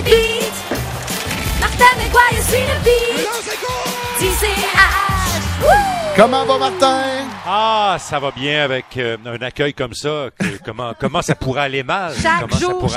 beat. Martin McGuire suit le beat. DCH. Woo! Comment va, Martin? Ah, ça va bien avec un accueil comme ça. Comment ça pourrait aller mal? Chaque jour.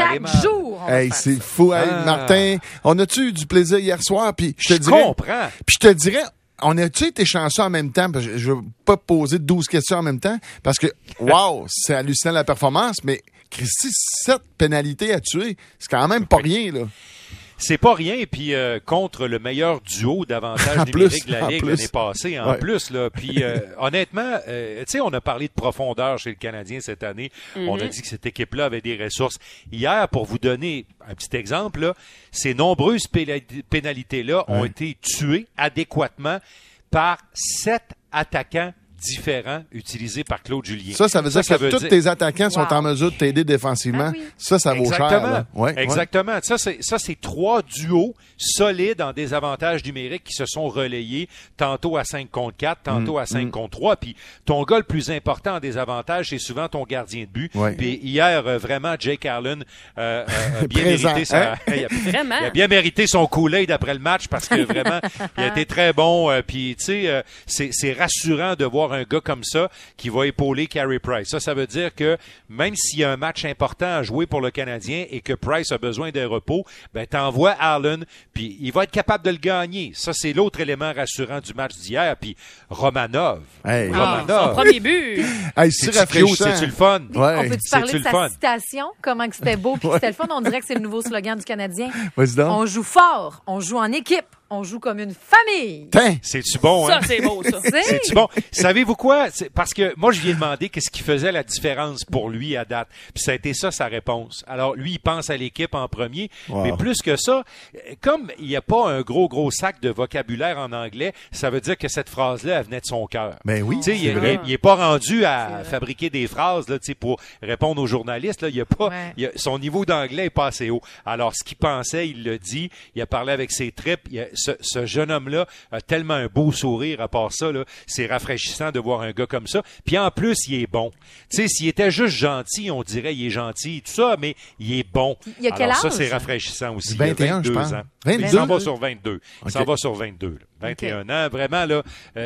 Hey, c'est fou. Hey, Martin, on a-tu eu du plaisir hier soir? Puis je comprends. Puis je te dirais, on a-tu été chanceux en même temps? Parce que je veux pas poser 12 questions en même temps. Parce que, wow, c'est hallucinant la performance. Mais, Christy, 7 pénalités à tuer, c'est quand même pas rien, là. C'est pas rien, puis contre le meilleur duo d'avantages numériques de la Ligue l'année passée, en plus. Là. Puis honnêtement, tu sais, on a parlé de profondeur chez le Canadien cette année. On a dit que cette équipe-là avait des ressources. Hier, pour vous donner un petit exemple, là, ces nombreuses pénalités-là ont été tuées adéquatement par 7 attaquants différents utilisés par Claude Julien. Ça veut dire que tous tes attaquants sont en mesure de t'aider défensivement. Oui. Ça vaut cher. Là. Exactement. Ça, c'est 3 duos solides en désavantages numériques qui se sont relayés tantôt à 5 contre 4, tantôt à 5 contre 3. Puis ton gars le plus important en désavantage, c'est souvent ton gardien de but. Ouais. Puis hier, vraiment, Jake Allen a bien mérité il a bien mérité son Kool-Aid après le match parce que vraiment, il a été très bon. Puis tu sais, c'est rassurant de voir un gars comme ça qui va épauler Carey Price. Ça veut dire que même s'il y a un match important à jouer pour le Canadien et que Price a besoin d'un repos, ben t'envoies Allen, puis il va être capable de le gagner. Ça, c'est l'autre élément rassurant du match d'hier. Puis Romanov. Hey. Son premier but. Hey, c'est rafraîchissant. C'est-tu le fun? Ouais. On peut-tu parler de sa citation? Comment que c'était beau puis que c'était le fun? On dirait que c'est le nouveau slogan du Canadien. On joue fort, on joue en équipe. On joue comme une famille. C'est-tu bon, hein? Ça, c'est beau, ça. C'est-tu bon? Savez-vous quoi? Parce que moi, je lui ai demandé qu'est-ce qui faisait la différence pour lui à date. Puis ça a été ça, sa réponse. Alors, lui, il pense à l'équipe en premier. Wow. Mais plus que ça, comme il n'y a pas un gros sac de vocabulaire en anglais, ça veut dire que cette phrase-là, elle venait de son cœur. Ben oui. Tu sais, il n'est pas rendu à fabriquer des phrases, là, tu sais, pour répondre aux journalistes, là. Il y a pas, son niveau d'anglais est pas assez haut. Alors, ce qu'il pensait, il l'a dit. Il a parlé avec ses tripes. Ce jeune homme-là a tellement un beau sourire à part ça, là. C'est rafraîchissant de voir un gars comme ça. Puis en plus, il est bon. Tu sais, s'il était juste gentil, on dirait il est gentil, tout ça, mais il est bon. Il y a quel âge? Ça, c'est rafraîchissant aussi. 21, je pense. 22? Il s'en va sur 22. Okay. Il s'en va sur 22. Là. 21 ans. Vraiment, là,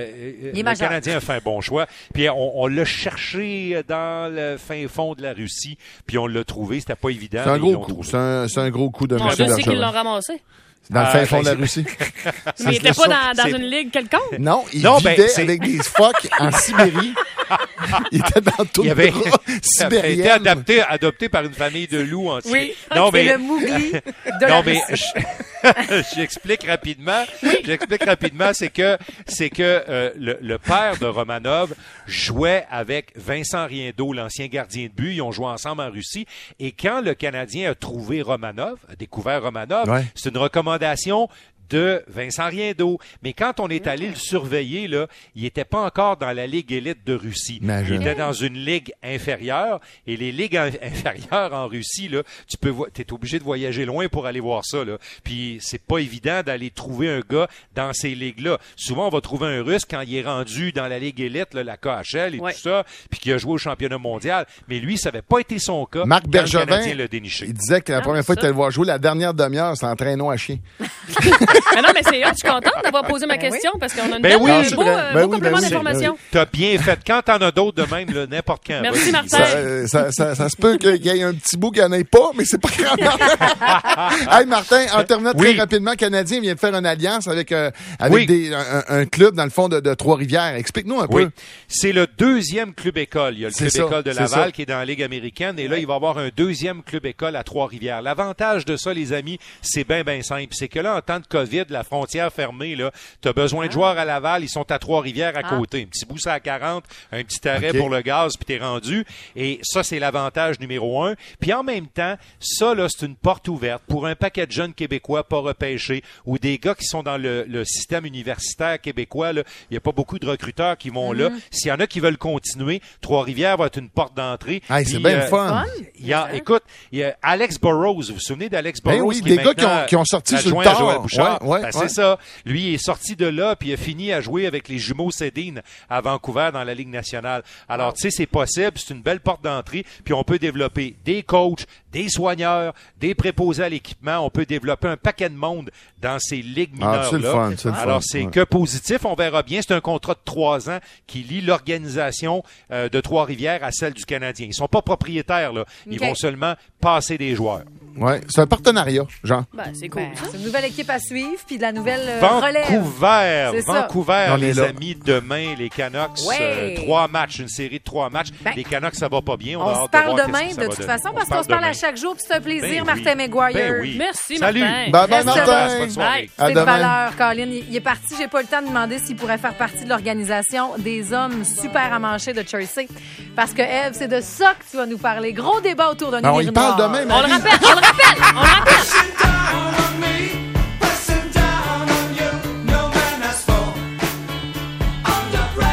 le Canadien a fait un bon choix. Puis on l'a cherché dans le fin fond de la Russie, puis on l'a trouvé. C'était pas évident. C'est un gros coup. C'est un gros coup de M. Je sais qu'ils l'ont ramassé. Dans le fin fond de la Russie. Mais il n'était pas dans une ligue quelconque? Non, il vivait avec des phoques en Sibérie. Il était dans tout le bras sibérien. Il a été adopté par une famille de loups en Sibérie. Oui, non, mais le Mougli de la Russie. J'explique rapidement. C'est que le père de Romanov jouait avec Vincent Riendeau, l'ancien gardien de but. Ils ont joué ensemble en Russie. Et quand le Canadien a trouvé Romanov, a découvert Romanov, c'est une recommandation de Vincent Riendeau. Mais quand on est allé le surveiller, là, il n'était pas encore dans la Ligue élite de Russie. Il était dans une ligue inférieure. Et les ligues inférieures en Russie, là, t'es obligé de voyager loin pour aller voir ça, là. Puis c'est pas évident d'aller trouver un gars dans ces ligues-là. Souvent, on va trouver un Russe quand il est rendu dans la Ligue élite, là, la KHL et tout ça, puis qu'il a joué au championnat mondial. Mais lui, ça n'avait pas été son cas. Marc Bergevin, le Canadien l'a déniché. Il disait que la première fois que tu allais le voir jouer, la dernière demi-heure, c'était en traîneau à chien. Mais non, mais je suis contente d'avoir posé ma question parce qu'on a une beau complément d'information. T'as bien fait. Quand t'en as d'autres de même, là, n'importe quand. Merci, Martin. Ça se peut qu'il y ait un petit bout qu'il n'y en ait pas, mais c'est pas grave. Hey, Martin, en terminant très rapidement, Canadien vient de faire une alliance avec un club, dans le fond, de Trois-Rivières. Explique-nous un peu. C'est le deuxième club-école. Il y a le club-école de Laval qui est dans la Ligue américaine et là, il va y avoir un deuxième club-école à Trois-Rivières. L'avantage de ça, les amis, c'est bien simple. C'est que là, en temps de COVID, la frontière fermée, là, tu as besoin de joueurs à Laval, ils sont à Trois-Rivières à côté. Un petit bout à 40, un petit arrêt pour le gaz, puis t'es rendu. Et ça, c'est l'avantage numéro 1. Puis en même temps, ça, là, c'est une porte ouverte pour un paquet de jeunes Québécois pas repêchés ou des gars qui sont dans le système universitaire québécois. Il n'y a pas beaucoup de recruteurs qui vont là. S'il y en a qui veulent continuer, Trois-Rivières va être une porte d'entrée. Hey, c'est bien fun. Écoute, il y a Alex Burrows. Vous vous souvenez d'Alex Burrows? Oui, des gars qui ont sorti sur le tard. C'est ça. Lui, il est sorti de là, puis il a fini à jouer avec les jumeaux Sedin à Vancouver dans la Ligue nationale. Alors, tu sais, c'est possible, c'est une belle porte d'entrée, puis on peut développer des coachs, des soigneurs, des préposés à l'équipement. On peut développer un paquet de monde dans ces ligues mineures-là. Alors, c'est que positif. On verra bien. C'est un contrat de 3 ans qui lie l'organisation de Trois-Rivières à celle du Canadien. Ils sont pas propriétaires, là. Ils vont seulement passer des joueurs. Ouais, c'est un partenariat, Jean. C'est cool. C'est une nouvelle équipe à suivre, puis de la nouvelle relève. Vancouver, les amis, demain, les Canucks. 3 matchs, une série de 3 matchs. Les Canucks, ça va pas bien. On se parle demain, de toute façon, parce qu'on se parle à chaque jour, puis c'est un plaisir, Martin McGuire. Merci, Salut. Martin. Bye, Martin. C'est de valeur, Colin. Il est parti. J'ai pas eu le temps de demander s'il pourrait faire partie de l'organisation des hommes super amanchés de Chelsea. Parce que, Eve, c'est de ça que tu vas nous parler. Gros débat autour d'un numéro noir. Il parle demain, On le rappelle.